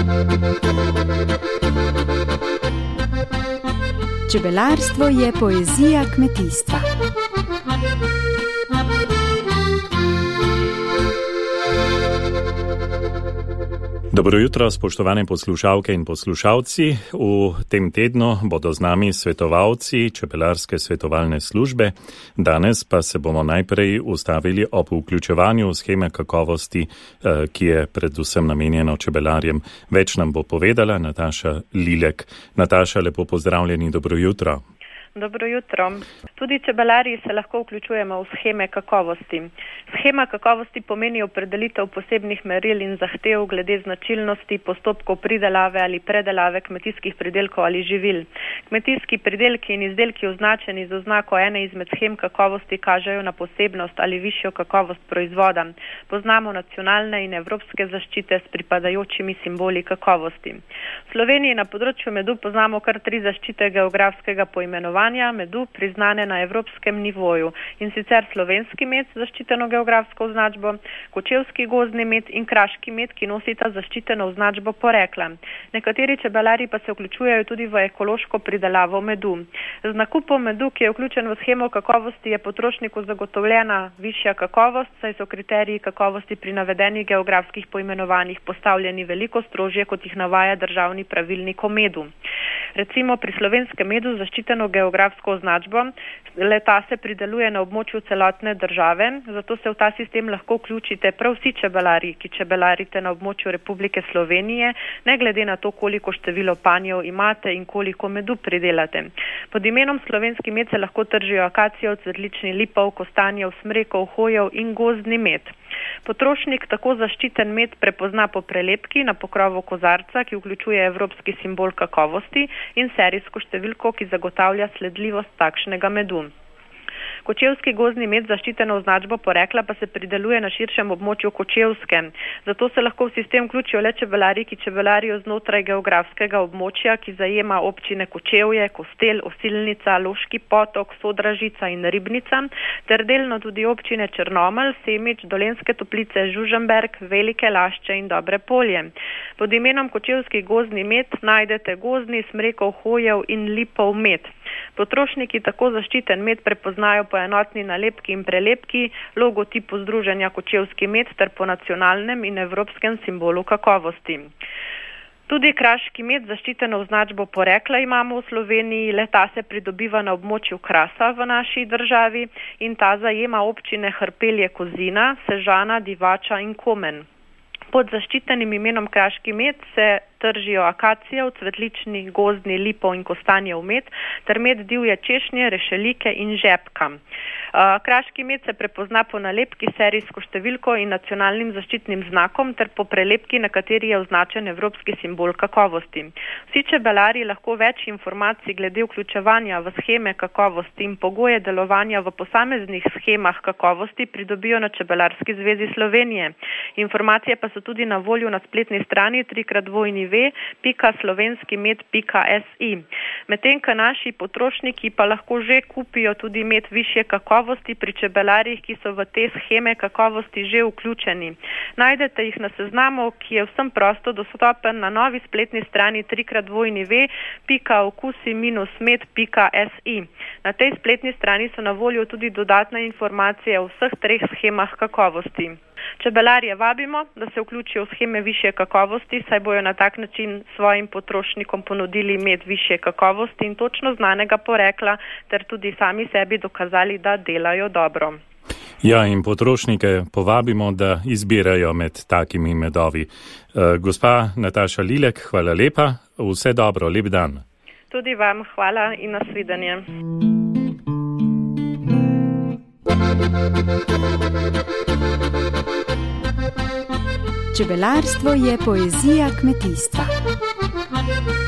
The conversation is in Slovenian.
Čebelarstvo je poezija kmetijstva. Dobro jutro, spoštovane poslušalke in poslušalci. V tem tednu bodo z nami svetovalci Čebelarske svetovalne službe. Danes pa se bomo najprej ustavili ob vključevanju sheme kakovosti, ki je predvsem namenjeno čebelarjem. Več nam bo povedala Nataša Lilek. Nataša, lepo pozdravljeni, dobro jutro. Dobro jutro. Tudi čebelarji se lahko vključujemo v sheme kakovosti. Shema kakovosti pomeni opredelitev posebnih meril in zahtev glede značilnosti postopkov pridelave ali predelave kmetijskih pridelkov ali živil. Kmetijski pridelki in izdelki označeni z oznako ene izmed shem kakovosti kažejo na posebnost ali višjo kakovost proizvoda. Poznamo nacionalne in evropske zaščite s pripadajočimi simboli kakovosti. V Sloveniji na področju medu poznamo kar 3 zaščite geografskega poimenovanja medu priznane na evropskem nivoju, in sicer slovenski med z zaščiteno geografsko označbo, kočevski gozdni med in kraški med, ki nosita zaščiteno označbo porekla. Nekateri čebelari pa se vključujejo tudi v ekološko pridelavo medu. Z nakupom medu, ki je vključen v shemo kakovosti, je potrošniku zagotovljena višja kakovost, saj so kriteriji kakovosti pri navedenih geografskih poimenovanjih postavljeni veliko strožje, kot jih navaja državni pravilnik o medu. Recimo pri slovenskem medu zaščiteno geografsko označbo, le-ta se prideluje na območju celotne države, zato se v ta sistem lahko vključite prav vsi čebelari, ki čebelarite na območju Republike Slovenije, ne glede na to, koliko število panjev imate in koliko medu pridelate. Pod imenom slovenski med se lahko tržijo akacijev, cvetlični lipov, kostanjev, smrekov, hojev in gozdni med. Potrošnik tako zaščiten med prepozna po prelepki na pokrovu kozarca, ki vključuje evropski simbol kakovosti, in serijsko številko, ki zagotavlja sledljivost takšnega medu. Kočevski gozdni med zaščiteno označbo porekla pa se prideluje na širšem območju Kočevske. Zato se lahko v sistem vključijo le čebelari, ki čebelarijo znotraj geografskega območja, ki zajema občine Kočevje, Kostel, Osilnica, Loški potok, Sodražica in Ribnica, ter delno tudi občine Črnomelj, Semič, Dolenjske Toplice, Žužemberk, Velike Lašče in Dobre Polje. Pod imenom Kočevski gozdni med najdete gozdni, smrekov, hojev in lipov med. Potrošniki tako zaščiten med prepoznajo po enotni nalepki in prelepki, logotipu združenja Kočevski med ter po nacionalnem in evropskem simbolu kakovosti. Tudi kraški med zaščiteno označbo porekla imamo v Sloveniji, le-ta se pridobiva na območju Krasa v naši državi in ta zajema občine Hrpelje, Kozina, Sežana, Divača in Komen. Pod zaščitenim imenom kraški med se tržijo akacijev, cvetlični, gozdni, lipov in kostanjev med ter med divje češnje, rešelike in žepka. Kraški med se prepozna po nalepki, serijsko številko in nacionalnim zaščitnim znakom ter po prelepki, na kateri je označen evropski simbol kakovosti. Vsi čebelari lahko več informacij glede vključevanja v sheme kakovosti in pogoje delovanja v posameznih shemah kakovosti pridobijo na Čebelarski zvezi Slovenije. Informacije pa so tudi na voljo na spletni strani www.slovenskimed.si. Medtem ko naši potrošniki pa lahko že kupijo tudi med višje kakovosti pri čebelarjih, ki so v te sheme kakovosti že vključeni. Najdete jih na seznamu, ki je vsem prosto dostopen na novi spletni strani www.okusi-med.si. Na tej spletni strani so na voljo tudi dodatne informacije o vseh 3 shemah kakovosti. Čebelarje vabimo, da se vključijo v sheme višje kakovosti, saj bojo na tak način svojim potrošnikom ponudili med višje kakovosti in točno znanega porekla, ter tudi sami sebi dokazali, da delajo dobro. Ja, in potrošnike povabimo, da izbirajo med takimi medovi. Gospa Nataša Lilek, hvala lepa, vse dobro, lep dan. Tudi vam hvala in nasvidenje. Čebelarstvo je poezija kmetijstva.